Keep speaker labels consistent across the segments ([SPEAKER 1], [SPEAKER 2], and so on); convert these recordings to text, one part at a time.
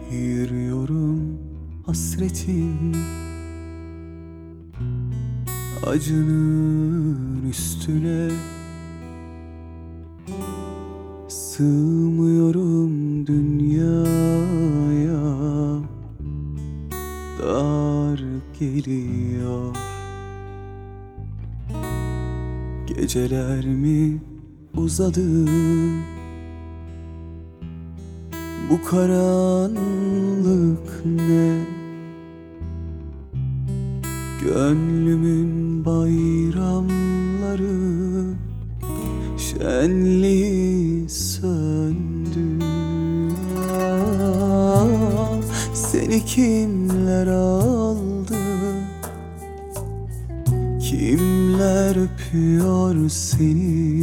[SPEAKER 1] Yürüyorum hasretin acının üstüne, sığmıyorum dünyaya, dar geliyor. Geceler mi uzadı, bu karanlık ne? Gönlümün bayramları şenliği söndü. Seni kimler aldı? Kimler öpüyor seni?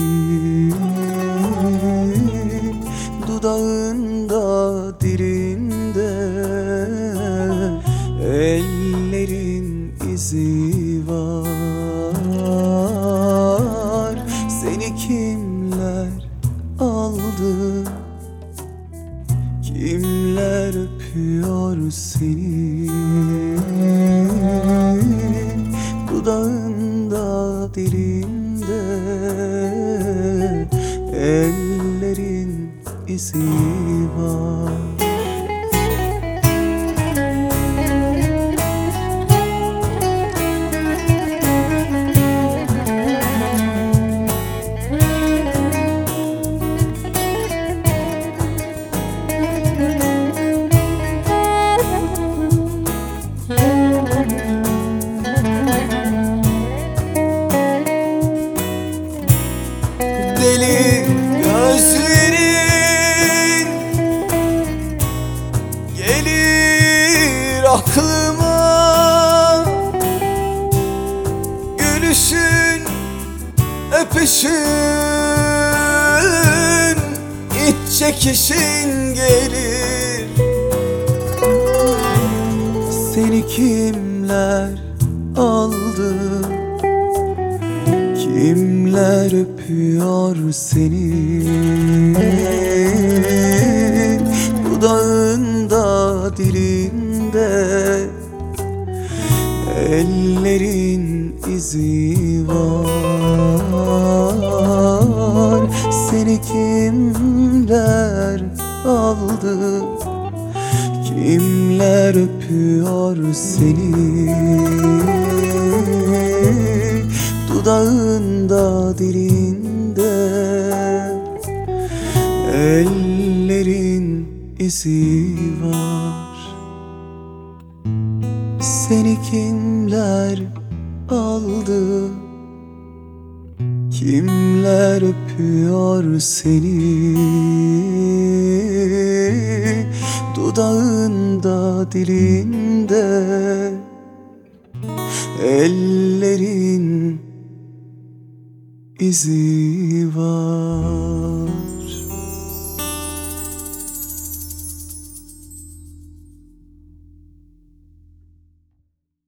[SPEAKER 1] Dudağında, dilinde ellerin izi var. Seni kimler aldı? Kimler öpüyor seni? Dudağında, dilinde ellerin izi var. Deli gözlerin gelir aklıma, gülüşün, öpüşün, iç çekişin gelir. Seni kimler aldı? Kimler öpüyor seni? Dudağında, dilinde ellerin izi var. Seni kimler aldı? Kimler öpüyor seni? Dudağında, dilinde ellerin izi var. Seni kimler aldı? Kimler öpüyor seni? Dudağında, dilinde ellerin izi var.